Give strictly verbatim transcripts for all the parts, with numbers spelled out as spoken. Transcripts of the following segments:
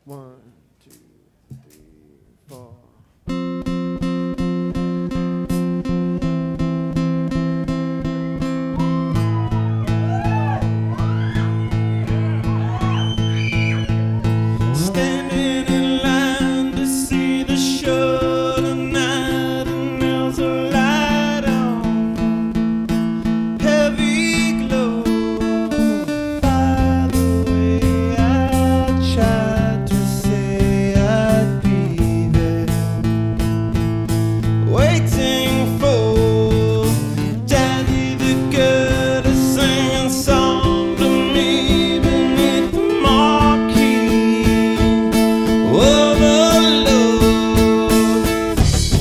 One, two, three, four. Standing in line to see the show tonight, and there's a light on, heavy glow. By the way, I tried to say I'd be there, waiting for Daddy the girl to sing a song to me beneath the marquee. Oh, the love.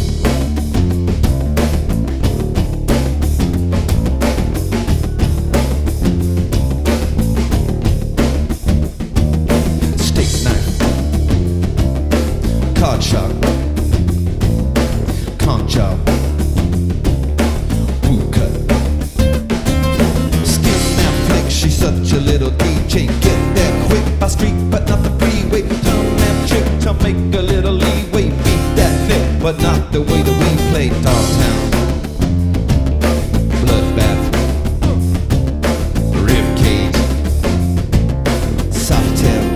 Steak knife, card sharp, conch job, boot cut, skin snap flick. She's such a little D J. Get there quick by street, but not the freeway. Turn that trick to make a little leeway. Beat that fit, but not the way that we play. Dogtown, bloodbath, rib cage, soft tail.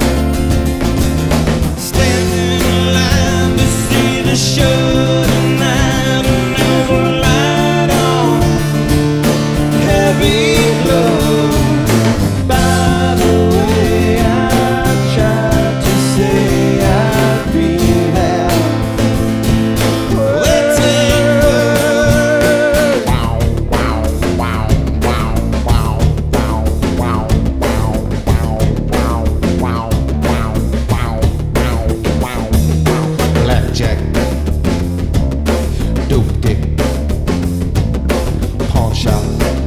Standing in line to see the show tonight, and there's a light on, heavy glow. By the way, I tried to say I'd be there, waiting for blackjack, dope dick, pawn shop,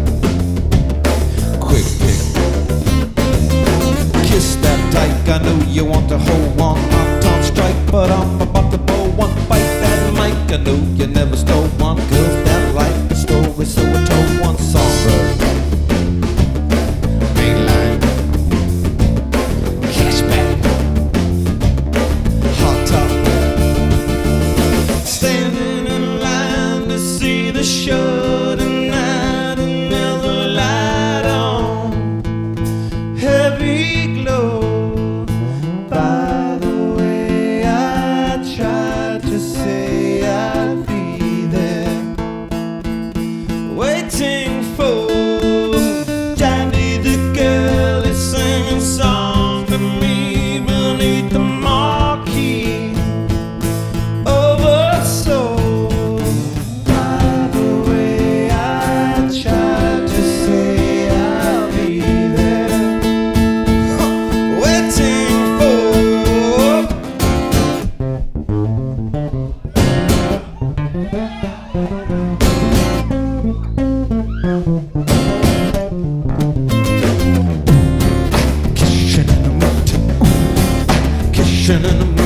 quick pick. Kiss that dyke, I know you want to hold one. Knocked on strike, but I'm about to blow one. Bite that mic, I know you never stole one. Girls that like the story, so I told one. Songbird, mainline, cashback, hot top. Standing in line to see the show tonight, and there's a light on, heavy glow. By the way, I tried to say I'd be there, waiting for Dandy the girl is singing songs to me beneath the marquee. Oversold. By the way, I tried to say I'll be there, waiting for. Kissing in the mountain, kissing in the